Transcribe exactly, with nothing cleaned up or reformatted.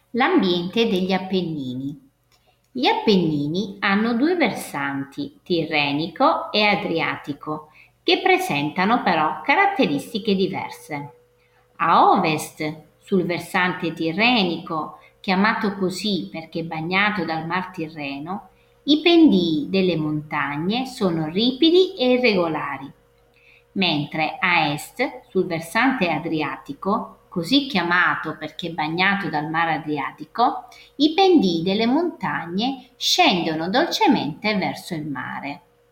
L'ambiente degli Appennini. Gli Appennini hanno due versanti, Tirrenico e Adriatico, che presentano però caratteristiche diverse. A ovest, sul versante tirrenico, chiamato così perché bagnato dal Mar Tirreno, i pendii delle montagne sono ripidi e irregolari, mentre a est, sul versante adriatico, così chiamato perché bagnato dal Mar Adriatico, i pendii delle montagne scendono dolcemente verso il mare.